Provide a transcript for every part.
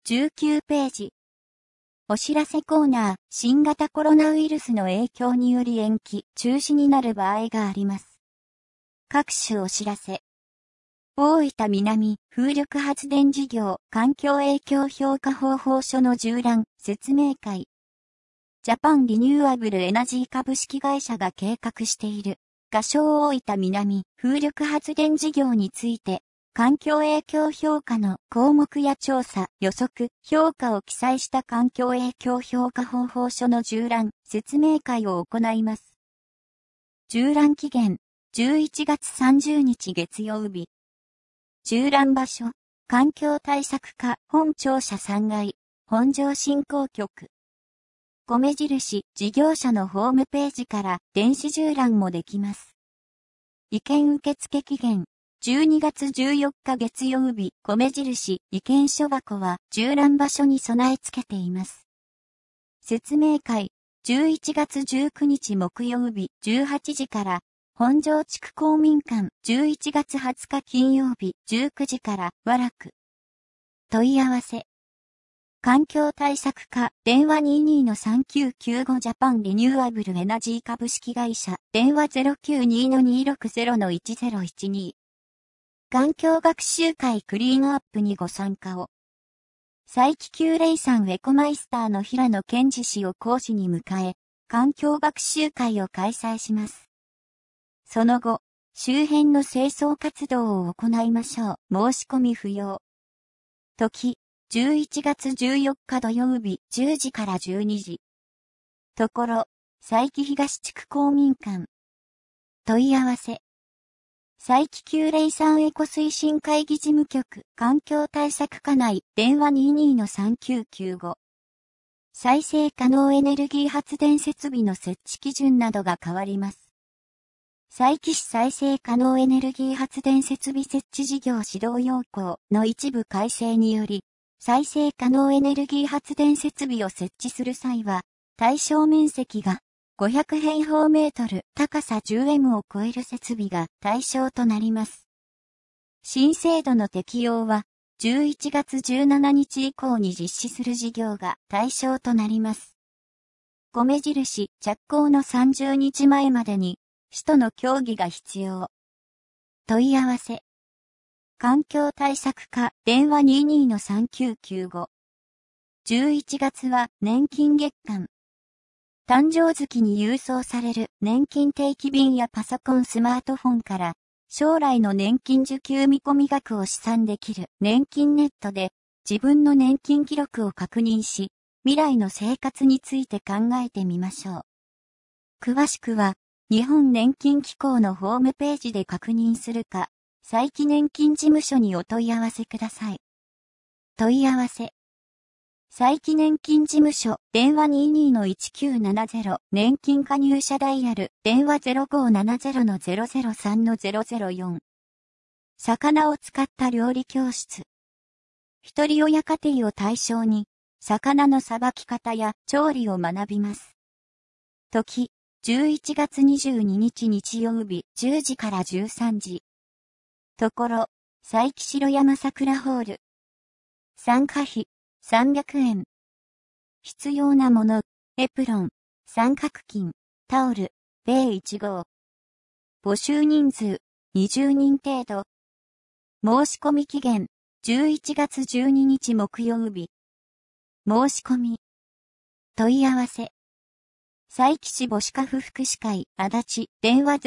19ページ。お知らせコーナー、新型コロナウイルスの影響により延期、中止になる場合があります。各種お知らせ。大分南風力発電事業環境影響評価方法書の縦覧説明会。ジャパンリニューアブルエナジー株式会社が計画している仮称大分南風力発電事業について環境影響評価の項目や調査、予測、評価を記載した環境影響評価方法書の縦覧説明会を行います。縦覧期限11月30日月曜日。縦覧場所、環境対策課本庁舎3階、本庄振興局。米印、事業者のホームページから電子縦覧もできます。意見受付期限、12月14日月曜日、米印、意見書箱は縦覧場所に備え付けています。説明会、11月19日木曜日、18時から、本庄地区公民館、11月20日金曜日、19時から、和楽。問い合わせ。環境対策課、電話 22-3995 ジャパンリニューアブルエナジー株式会社、電話 092-260-1012。環境学習会クリーンアップにご参加を。佐伯九霊山エコマイスターの平野健二氏を講師に迎え、環境学習会を開催します。その後、周辺の清掃活動を行いましょう。申し込み不要。時、11月14日土曜日10時から12時。ところ、佐伯東地区公民館。問い合わせ。佐伯九霊山エコ推進会議事務局環境対策課内電話 22-3995。再生可能エネルギー発電設備の設置基準などが変わります。佐伯市再生可能エネルギー発電設備設置事業指導要項の一部改正により、再生可能エネルギー発電設備を設置する際は、対象面積が500平方メートル、高さ 10m を超える設備が対象となります。新制度の適用は、11月17日以降に実施する事業が対象となります。米印着工の30日前までに、市との協議が必要。問い合わせ。環境対策課電話 22-3995。11月は年金月間。誕生月に郵送される年金定期便やパソコンスマートフォンから将来の年金受給見込み額を試算できる年金ネットで自分の年金記録を確認し未来の生活について考えてみましょう。詳しくは日本年金機構のホームページで確認するか佐伯年金事務所にお問い合わせください。問い合わせ。佐伯年金事務所、電話 22-1970、年金加入者ダイヤル、電話 0570-003-004。魚を使った料理教室。一人親家庭を対象に、魚のさばき方や調理を学びます。時、11月22日日曜日、10時から13時。ところ、佐伯城山桜ホール。参加費、300円。必要なもの、エプロン、三角巾、タオル、米1号。募集人数、20人程度。申し込み期限、11月12日木曜日。申し込み。問い合わせ。佐伯市母子家父福祉会、足立、電話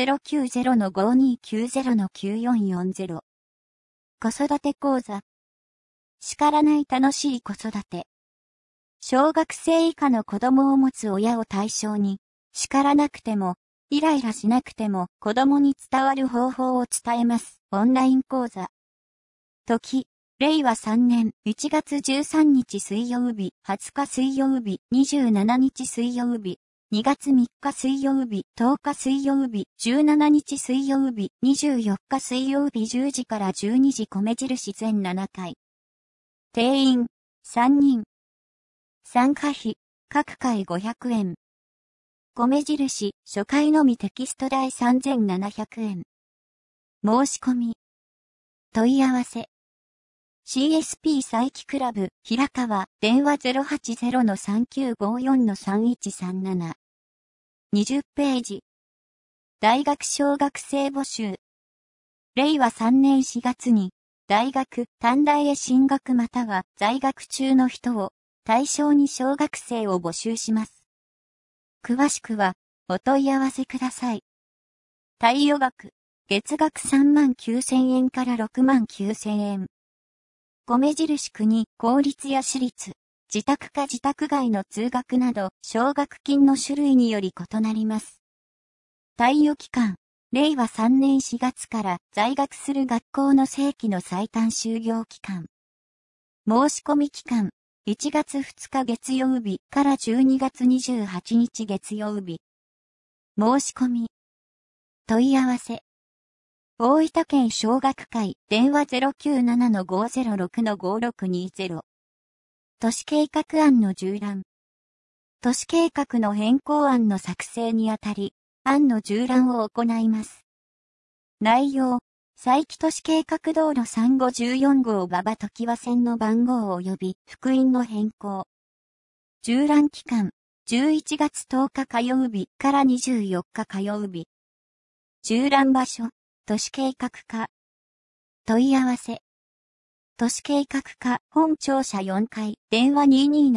090-5290-9440。子育て講座。叱らない楽しい子育て。小学生以下の子供を持つ親を対象に、叱らなくても、イライラしなくても子供に伝わる方法を伝えます。オンライン講座。時、令和3年1月13日水曜日、20日水曜日、27日水曜日。2月3日水曜日、10日水曜日、17日水曜日、24日水曜日10時から12時米印全7回。定員、3人。参加費、各回500円。米印、初回のみテキスト代3700円。申し込み。問い合わせ。 CSP 佐伯クラブ、平川、電話 080-3954-3137。20ページ。大学小学生募集。令和3年4月に、大学、短大へ進学または在学中の人を対象に小学生を募集します。詳しくは、お問い合わせください。貸与額、月額39,000円から69,000円。米印国、公立や私立、自宅か自宅外の通学など、奨学金の種類により異なります。貸与期間、令和3年4月から在学する学校の正規の最短就業期間。申し込み期間、1月2日月曜日から12月28日月曜日。申し込み。問い合わせ。大分県小学会電話 097-506-5620。都市計画案の縦覧。都市計画の変更案の作成にあたり、案の縦覧を行います。内容、佐伯都市計画道路3514号馬場常盤線の番号及び幅員の変更。縦覧期間、11月10日火曜日から24日火曜日。縦覧場所、都市計画課。問い合わせ。都市計画課本庁舎4階電話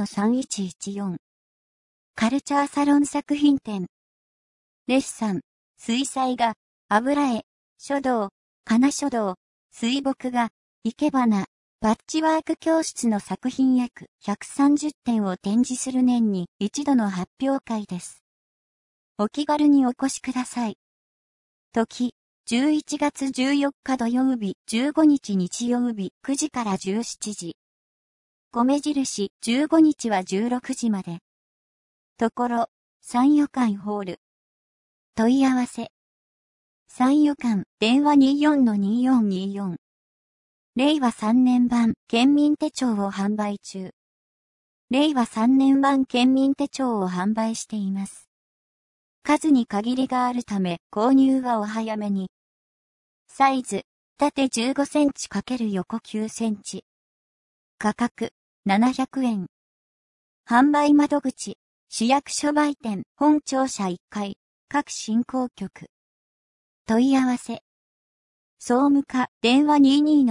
22-3114。カルチャーサロン作品展。デッサン、水彩画、油絵、書道、金書道、水墨画、生け花、パッチワーク教室の作品約130点を展示する年に一度の発表会です。お気軽にお越しください。時、11月14日土曜日、15日日曜日、9時から17時。米印、15日は16時まで。ところ、三予館ホール。問い合わせ。三予館、電話 24-2424。令和3年版、県民手帳を販売中。令和3年版県民手帳を販売しています。数に限りがあるため、購入はお早めに。サイズ、縦15センチ×横9センチ。価格、700円。販売窓口、市役所売店、本庁舎1階、各振興局。問い合わせ。総務課、電話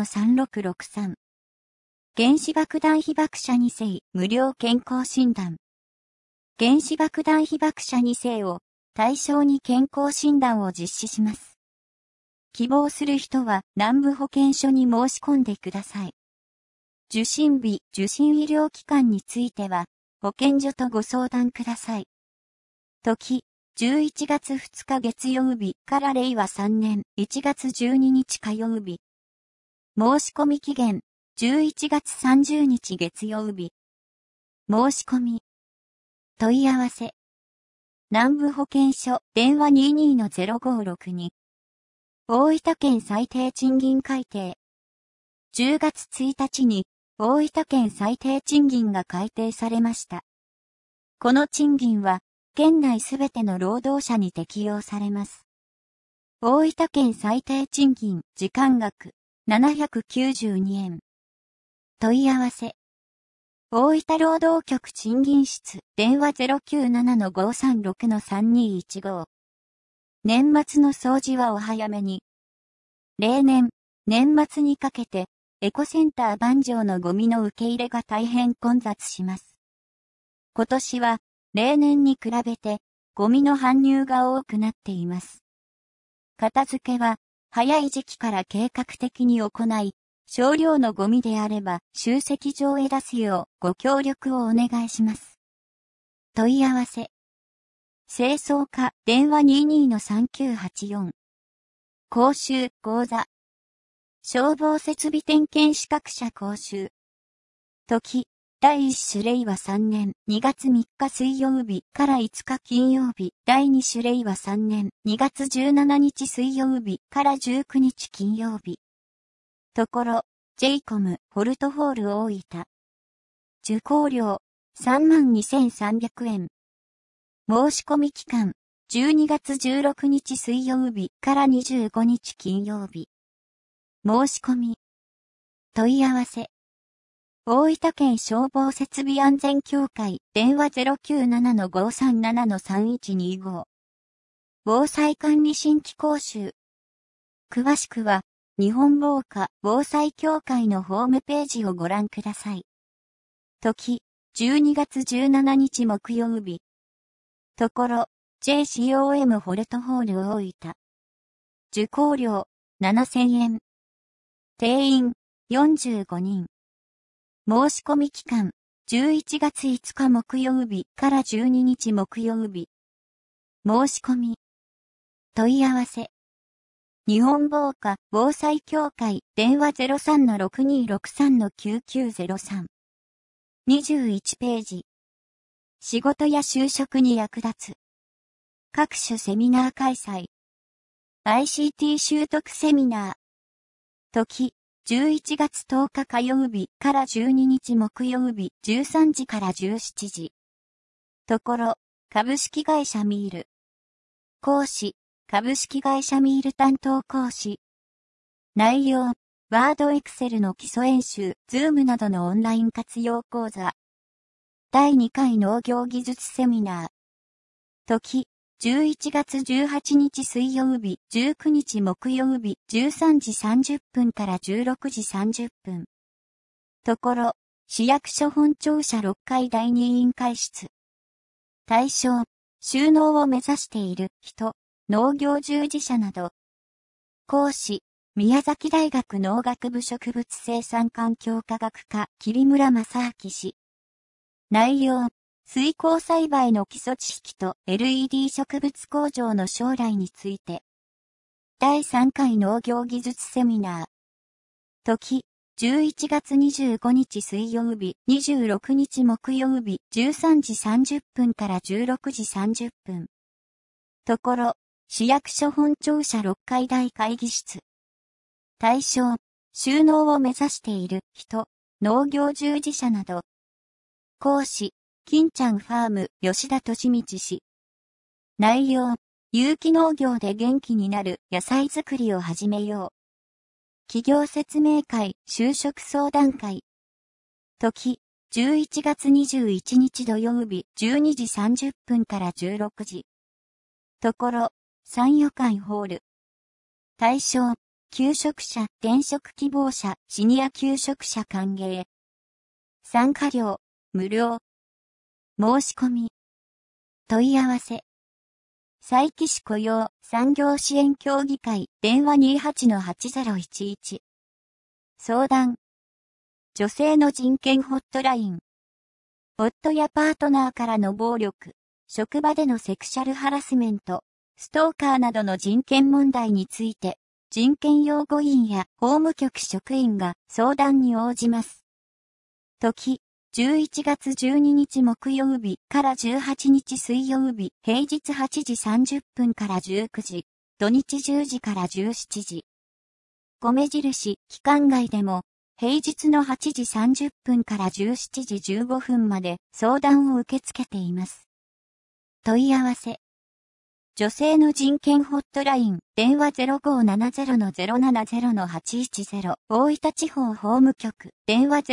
22-3663。原子爆弾被爆者2世、無料健康診断。原子爆弾被爆者2世を対象に健康診断を実施します。希望する人は南部保健所に申し込んでください。受診日、受診医療機関については、保健所とご相談ください。時、11月2日月曜日から令和3年1月12日火曜日。申し込み期限、11月30日月曜日。申し込み。問い合わせ。南部保健所、電話 22-0562。大分県最低賃金改定。10月1日に大分県最低賃金が改定されました。この賃金は県内すべての労働者に適用されます。大分県最低賃金時間額792円。問い合わせ。大分労働局賃金室電話 097-536-3215。年末の掃除はお早めに。例年、年末にかけて、エコセンター番場のゴミの受け入れが大変混雑します。今年は、例年に比べて、ゴミの搬入が多くなっています。片付けは、早い時期から計画的に行い、少量のゴミであれば、集積場へ出すようご協力をお願いします。問い合わせ。清掃課、電話 22-3984。講習、講座。消防設備点検資格者講習。時、第1種令和3年2月3日水曜日から5日金曜日。第2種令和3年2月17日水曜日から19日金曜日。ところ、JCOM、ホルトホール大分。受講料、32,300円。申し込み期間、12月16日水曜日から25日金曜日。申し込み。問い合わせ。 大分県消防設備安全協会電話 097-537-3125 防災管理新規講習。詳しくは日本防火防災協会のホームページをご覧ください。時、12月17日木曜日。ところ、JCOM ホルトホール大分。受講料、7000円。定員、45人。申し込み期間、11月5日木曜日から12日木曜日。申し込み。問い合わせ。日本防火防災協会電話 03-6263-9903。21ページ。仕事や就職に役立つ。各種セミナー開催。ICT 習得セミナー。時、11月10日火曜日から12日木曜日13時から17時。ところ、株式会社ミール。講師、株式会社ミール担当講師。内容、ワードエクセルの基礎演習、Zoom などのオンライン活用講座。第2回農業技術セミナー。時、11月18日水曜日、19日木曜日、13時30分から16時30分。ところ、市役所本庁舎6階第2委員会室。対象、就農を目指している人、農業従事者など。講師、宮崎大学農学部植物生産環境科学科、桐村正明氏。内容、水耕栽培の基礎知識と LED 植物工場の将来について。第3回農業技術セミナー。時、11月25日水曜日、26日木曜日、13時30分から16時30分。ところ、市役所本庁舎6階大会議室。対象、就農を目指している人、農業従事者など。講師、金ちゃんファーム、吉田敏道氏。内容、有機農業で元気になる野菜作りを始めよう。企業説明会、就職相談会。時、11月21日土曜日、12時30分から16時。ところ、山予会ホール。対象、求職者、転職希望者、シニア求職者歓迎。参加料、無料。申し込み。問い合わせ。佐伯市雇用産業支援協議会電話 28-8011。相談。女性の人権ホットライン。夫やパートナーからの暴力、職場でのセクシャルハラスメント、ストーカーなどの人権問題について、人権擁護員や法務局職員が相談に応じます。時、11月12日木曜日から18日水曜日、平日8時30分から19時、土日10時から17時。米印、期間外でも、平日の8時30分から17時15分まで相談を受け付けています。問い合わせ。女性の人権ホットライン、電話 0570-070-810 大分地方法務局、電話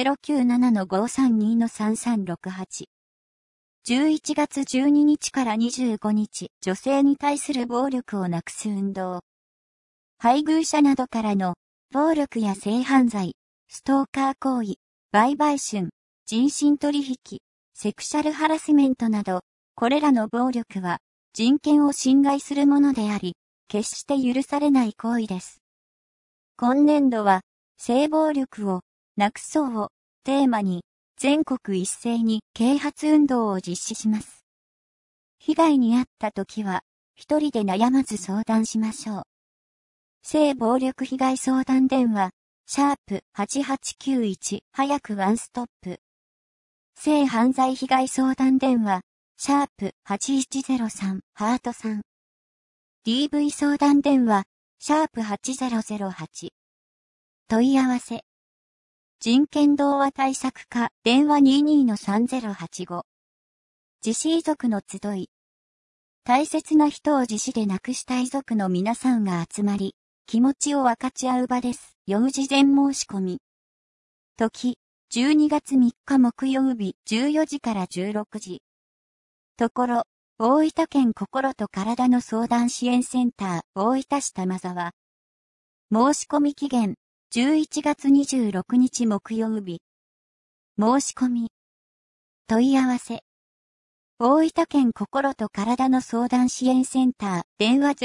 097-532-3368。11月12日から25日、女性に対する暴力をなくす運動。配偶者などからの暴力や性犯罪、ストーカー行為、売買春、人身取引、セクシャルハラスメントなど、これらの暴力は、人権を侵害するものであり、決して許されない行為です。今年度は、性暴力をなくそうをテーマに、全国一斉に啓発運動を実施します。被害に遭った時は、一人で悩まず相談しましょう。性暴力被害相談電話、#8891 早くワンストップ。性犯罪被害相談電話、#8103 ハート3。DV 相談電話、#8008。問い合わせ。人権童話対策課、電話 22-3085。自死遺族の集い。大切な人を自死で亡くした遺族の皆さんが集まり、気持ちを分かち合う場です。読む事前申し込み。時、 12月3日木曜日14時から16時。ところ、大分県心と体の相談支援センター大分市玉沢。申し込み期限11月26日木曜日。申し込み。問い合わせ。大分県心と体の相談支援センター電話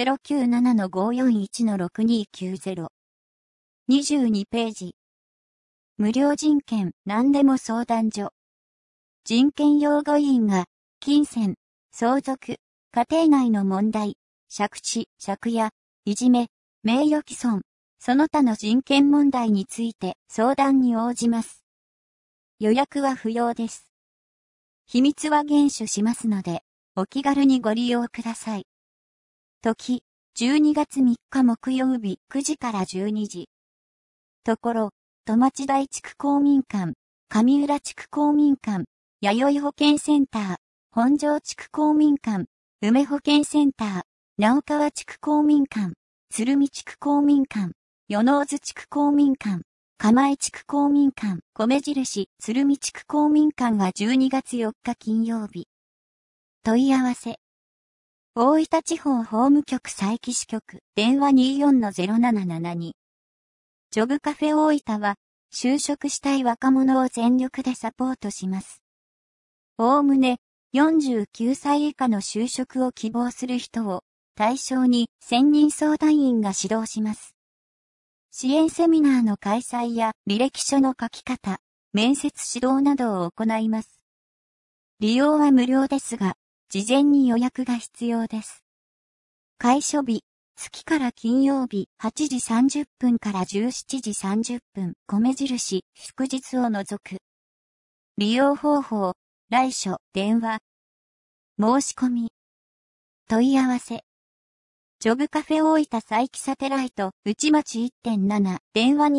097-541-6290。22ページ。無料人権何でも相談所。人権擁護員が、金銭、相続、家庭内の問題、借地、借家、いじめ、名誉毀損、その他の人権問題について相談に応じます。予約は不要です。秘密は厳守しますので、お気軽にご利用ください。時、12月3日木曜日9時から12時。ところ、戸町台地区公民館、上浦地区公民館、弥生保健センター、本庄地区公民館、梅保健センター、直川地区公民館、鶴見地区公民館、与野津地区公民館、釜江地区公民館、米印、鶴見地区公民館は12月4日金曜日。問い合わせ。大分地方法務局佐伯支局、電話 24-0772。ジョブカフェ大分は、就職したい若者を全力でサポートします。おおむね、49歳以下の就職を希望する人を対象に専任相談員が指導します。支援セミナーの開催や履歴書の書き方、面接指導などを行います。利用は無料ですが、事前に予約が必要です。開所日、月から金曜日8時30分から17時30分、米印、祝日を除く。利用方法、来所、電話。申し込み。問い合わせ。ジョブカフェ大分佐伯サテライト、内町 1.7、電話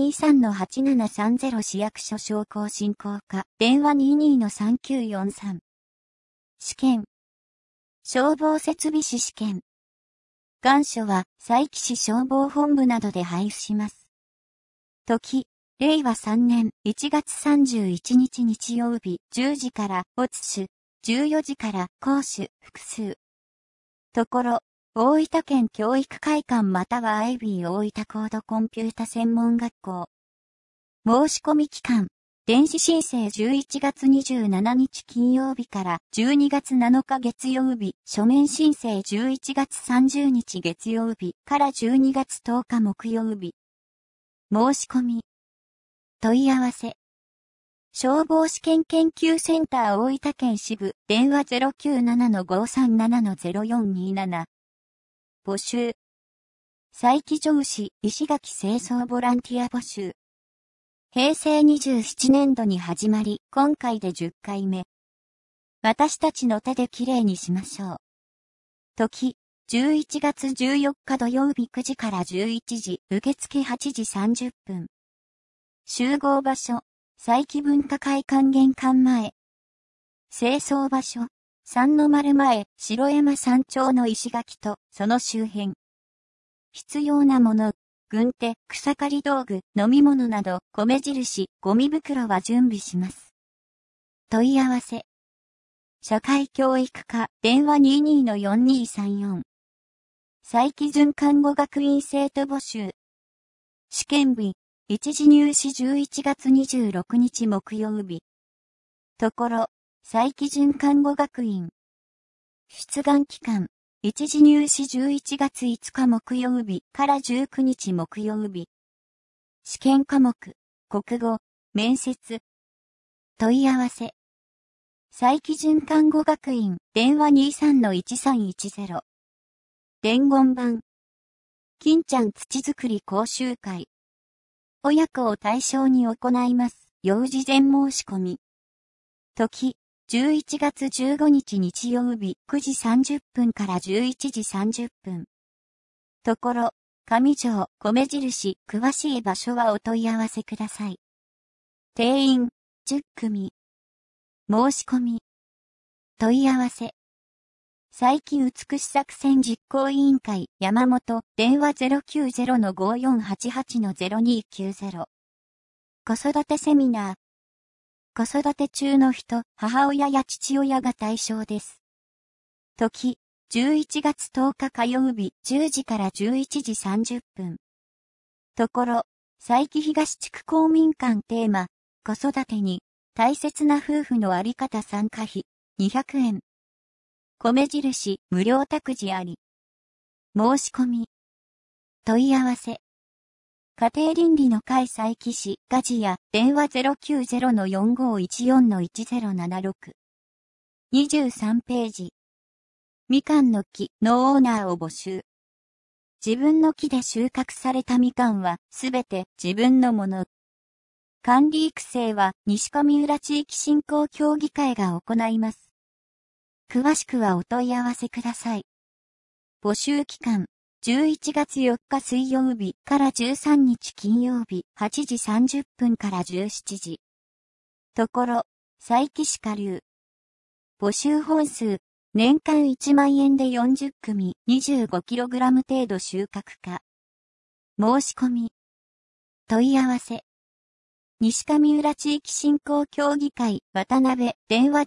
23-8730 市役所商工振興課、電話 22-3943。試験。消防設備士試験。願書は佐伯市消防本部などで配布します。時、令和3年1月31日日曜日10時からオツ種、14時から講種複数。ところ、大分県教育会館または IB 大分コードコンピュータ専門学校。申し込み期間。電子申請11月27日金曜日から12月7日月曜日、書面申請11月30日月曜日から12月10日木曜日。申し込み。問い合わせ。消防試験研究センター大分県支部、電話 097-537-0427。募集。佐伯上市、石垣清掃ボランティア募集。平成27年度に始まり、今回で10回目。私たちの手できれいにしましょう。時、11月14日土曜日9時から11時、受付8時30分。集合場所、佐伯文化会館玄関前。清掃場所、三の丸前、城山山頂の石垣とその周辺。必要なもの。軍手、草刈り道具、飲み物など、米印、ゴミ袋は準備します。問い合わせ。社会教育課、電話 22-4234。佐伯准看護学院生徒募集。試験日、一次入試11月26日木曜日。ところ、佐伯准看護学院。出願期間。一次入試11月5日木曜日から19日木曜日。試験科目、国語、面接。問い合わせ。佐伯准看護学院、電話 23-1310。伝言板。金ちゃん土作り講習会。親子を対象に行います。要事前申し込み。時。11月15日日曜日9時30分から11時30分。ところ、上条、米印、詳しい場所はお問い合わせください。定員、10組。申し込み。問い合わせ。佐伯美し作戦実行委員会、山本、電話 090-5488-0290。子育てセミナー。 子育て中の人、母親や父親が対象です。時、11月10日火曜日10時から11時30分。ところ、佐伯東地区公民館テーマ、子育てに、大切な夫婦のあり方参加費、200円。米印、無料託児あり。申し込み。問い合わせ。家庭倫理の会佐伯市、ガジア、電話 090-4514-1076。23ページ。みかんの木のオーナーを募集。自分の木で収穫されたみかんはすべて自分のもの。管理育成は西上浦地域振興協議会が行います。詳しくはお問い合わせください。募集期間、11月4日水曜日から13日金曜日8時30分から17時。ところ、佐伯市下流。募集本数、年間1万円で40組 25kg 程度収穫可。申し込み。問い合わせ。西上浦地域振興協議会渡辺電話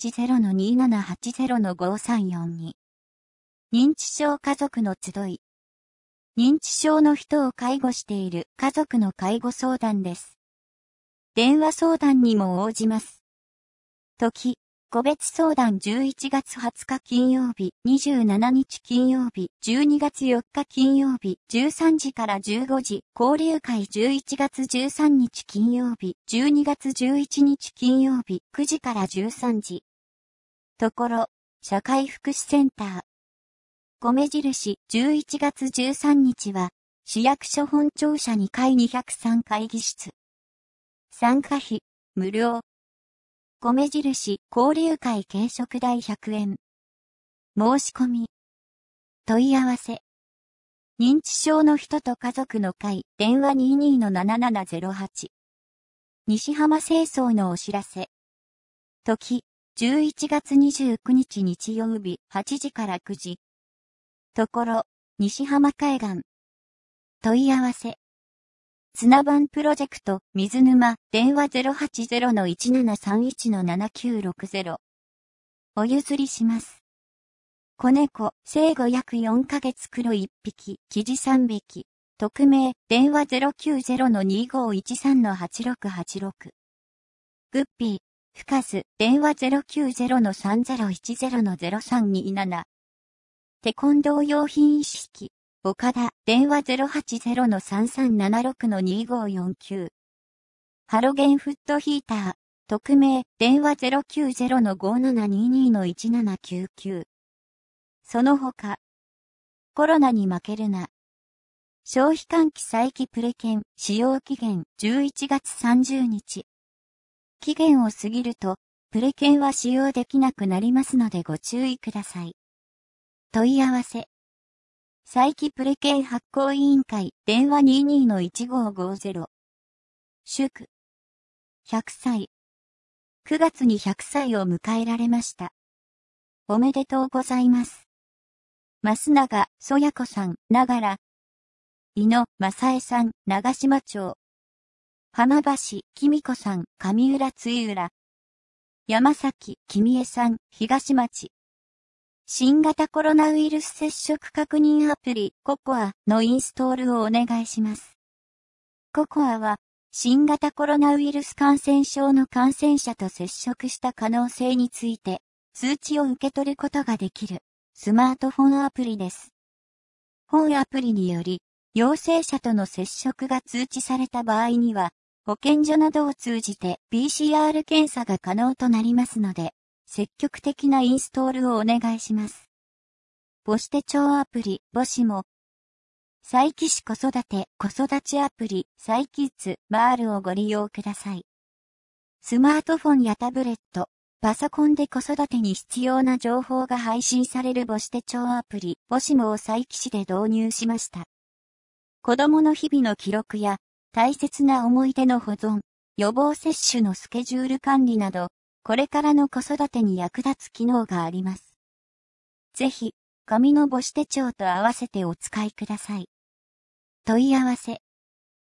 080-2780-5342。認知症家族の集い。認知症の人を介護している家族の介護相談です。電話相談にも応じます。時。個別相談11月20日金曜日、27日金曜日、12月4日金曜日、13時から15時、交流会11月13日金曜日、12月11日金曜日、9時から13時。ところ、社会福祉センター。米印11月13日は、市役所本庁舎2階203会議室。参加費、無料。米印、交流会軽食代100円。申し込み。問い合わせ。認知症の人と家族の会、電話 22-7708。西浜清掃のお知らせ。時、11月29日日曜日、8時から9時。ところ、西浜海岸。問い合わせ。綱番プロジェクト、水沼、電話 080-1731-7960。お譲りします。子猫、生後約4ヶ月黒1匹、キジ3匹。匿名、電話 090-2513-8686。グッピー、フカス、電話 090-3010-0327。テコンドー用品一式。岡田、電話 080-3376-2549。ハロゲンフットヒーター、匿名、電話 090-5722-1799。その他、コロナに負けるな。消費喚起再起プレ券、使用期限11月30日。期限を過ぎると、プレ券は使用できなくなりますのでご注意ください。問い合わせ。再起プレ券発行委員会、電話 22-1550。祝。100歳。9月に100歳を迎えられました。おめでとうございます。増永、そや子さん、ながら。井野、正江さん、長島町。浜橋、きみこさん、上浦津浦。山崎、きみえさん、東町。新型コロナウイルス接触確認アプリココアのインストールをお願いします。ココアは新型コロナウイルス感染症の感染者と接触した可能性について通知を受け取ることができるスマートフォンアプリです。本アプリにより陽性者との接触が通知された場合には保健所などを通じて PCR 検査が可能となりますので積極的なインストールをお願いします。母子手帳アプリ、母子も、佐伯市子育て、子育ちアプリ、サイキッズ、マールをご利用ください。スマートフォンやタブレット、パソコンで子育てに必要な情報が配信される母子手帳アプリ、母子もを佐伯市で導入しました。子供の日々の記録や、大切な思い出の保存、予防接種のスケジュール管理など、これからの子育てに役立つ機能があります。ぜひ、紙の母子手帳と合わせてお使いください。問い合わせ。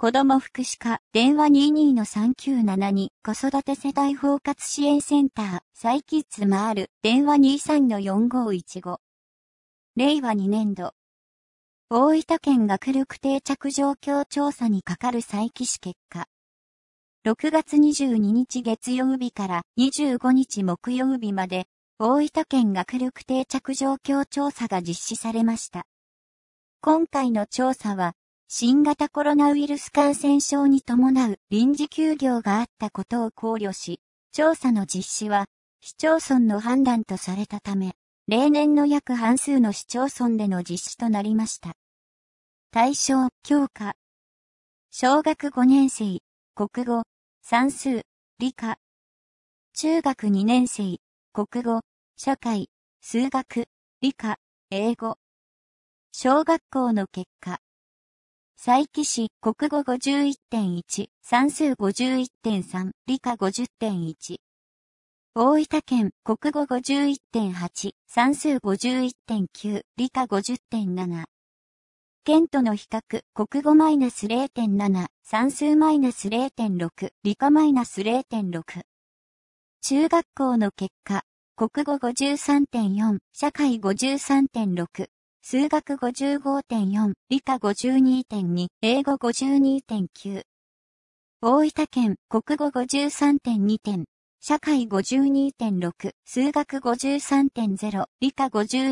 子ども福祉課、電話 22-3972、子育て世帯包括支援センター、サイキッズマール、電話 23-4515。令和2年度。大分県学力定着状況調査にかかる再起試結果。6月22日月曜日から25日木曜日まで、大分県学力定着状況調査が実施されました。今回の調査は、新型コロナウイルス感染症に伴う臨時休業があったことを考慮し、調査の実施は市町村の判断とされたため、例年の約半数の市町村での実施となりました。対象、教科。小学5年生、国語、算数、理科。中学2年生、国語、社会、数学、理科、英語。小学校の結果。佐伯市、国語 51.1、算数 51.3、理科 50.1。大分県、国語 51.8、算数 51.9、理科 50.7。県との比較、国語 -0.7、算数 -0.6、理科 -0.6。中学校の結果、国語 53.4、社会 53.6。数学 55.4、理科 52.2、英語 52.9。大分県、国語 53.2 点、社会 52.6、数学 53.0、理科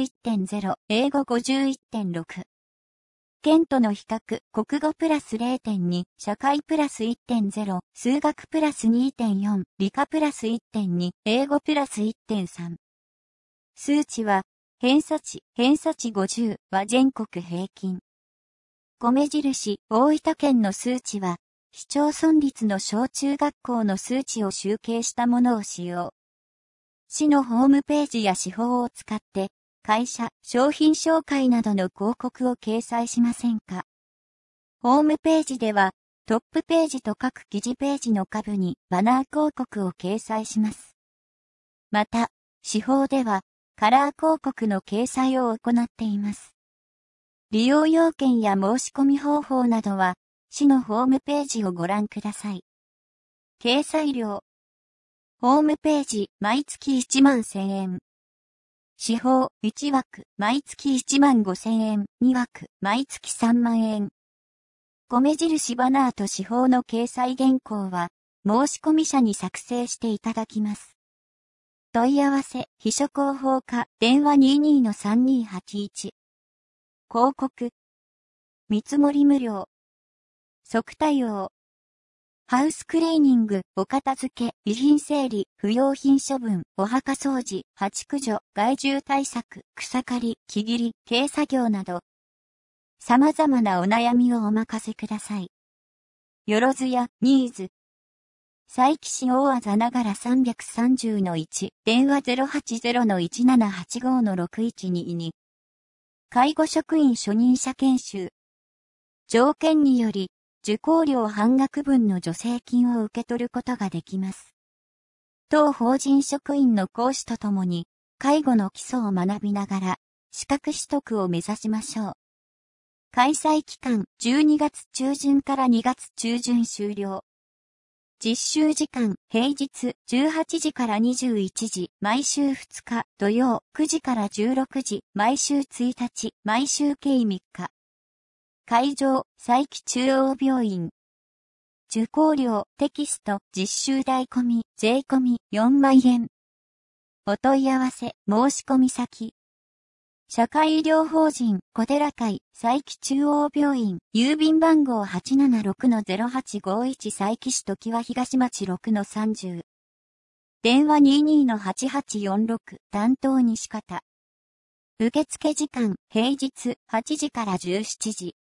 51.0、英語 51.6。県との比較、国語プラス 0.2、社会プラス 1.0、数学プラス 2.4、理科プラス 1.2、英語プラス 1.3。数値は、偏差値50は全国平均。米印、大分県の数値は、市町村立の小中学校の数値を集計したものを使用。市のホームページや手法を使って、会社、商品紹介などの広告を掲載しませんか？ホームページでは、トップページと各記事ページの下部にバナー広告を掲載します。また、手法では、カラー広告の掲載を行っています。利用要件や申し込み方法などは、市のホームページをご覧ください。掲載料。ホームページ、毎月11000円。司法、1枠、毎月15000円、2枠、毎月3万円。米印バナーと司法の掲載原稿は、申し込み者に作成していただきます。問い合わせ、秘書広報課、電話 22-3281。広告。見積もり無料。即対応。ハウスクリーニング、お片付け、遺品整理、不用品処分、お墓掃除、蜂駆除、害獣対策、草刈り、木切り、軽作業など、様々なお悩みをお任せください。よろずや、ニーズ。佐伯市大字ながら330-1、電話 080-1785-6122。介護職員初任者研修。条件により、受講料半額分の助成金を受け取ることができます。当法人職員の講師とともに、介護の基礎を学びながら、資格取得を目指しましょう。開催期間、12月中旬から2月中旬終了。実習時間、平日18時から21時、毎週2日、土曜9時から16時、毎週1日、毎週計3日。会場、佐伯中央病院。受講料、テキスト、実習代込み、税込み4万円。お問い合わせ、申し込み先。社会医療法人、小寺会、佐伯中央病院、郵便番号 876-0851 佐伯市常盤東町 6-30。電話 22-8846、担当西方。受付時間、平日8時から17時。